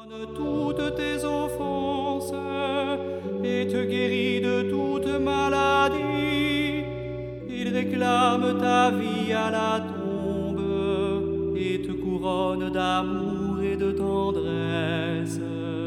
pardonne toutes tes offenses et te guérit de toute maladie. Il réclame ta vie à la tombe et te couronne d'amour et de tendresse.